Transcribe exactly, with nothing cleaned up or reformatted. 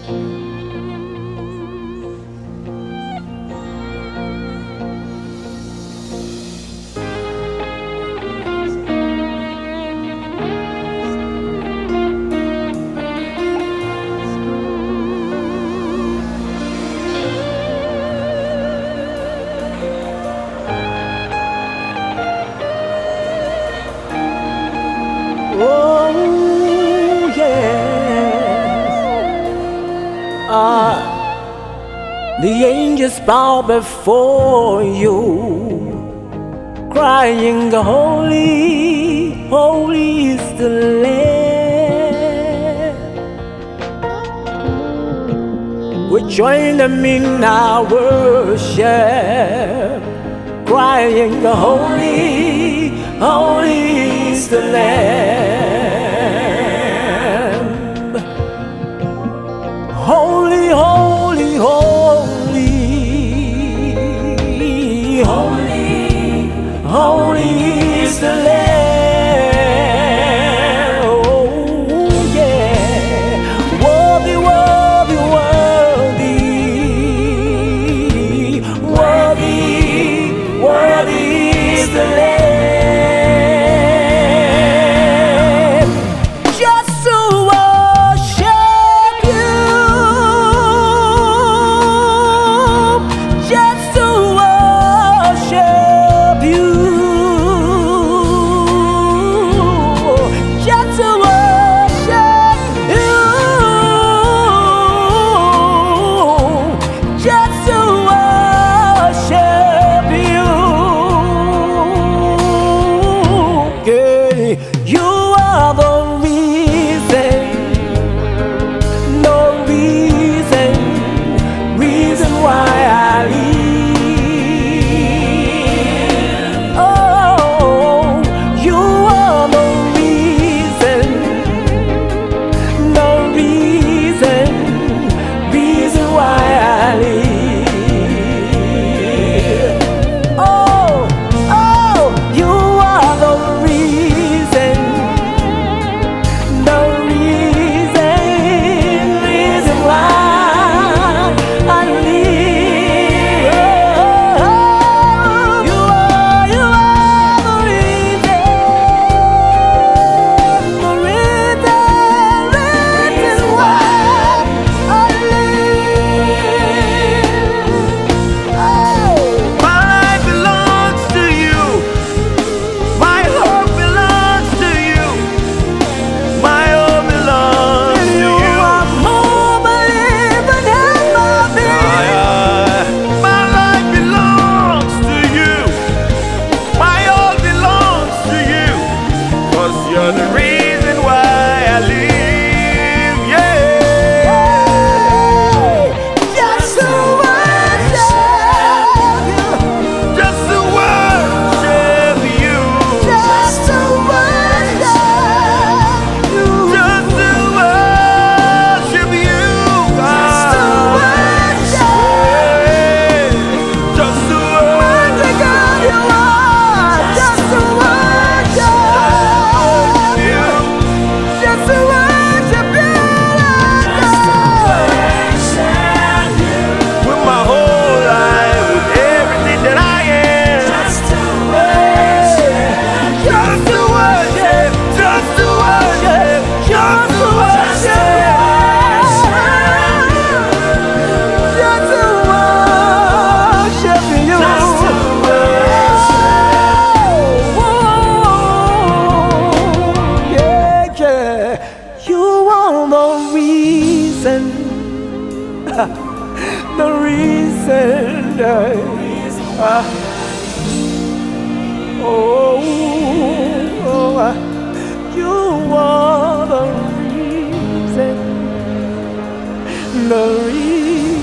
Oh, yes. Ah, the angels bow before you, crying, holy, holy is the Lamb. We join them in our worship, crying, holy, holy is the Lamb. Holy, holy, holy, holy, holy is the Lamb. Oh, yeah. Worthy, worthy, worthy, worthy, worthy is the Lamb. You are the reason, no reason, reason why I live. Oh, you are the reason, no reason, reason why I live. Oh, oh, you are the reason. You're the reason why I live, yeah. Just to worship you, just to worship you, just to worship you, just to worship you, just to worship, just to mighty God you are, just to worship. Just to worship you, with my whole life, with everything that I am. just to worship, Just to worship, just to worship, just to worship. just to worship you, just to worship. Yeah, yeah. You are the reason, the reason. uh, Oh, oh, uh, you are the reason, the reason.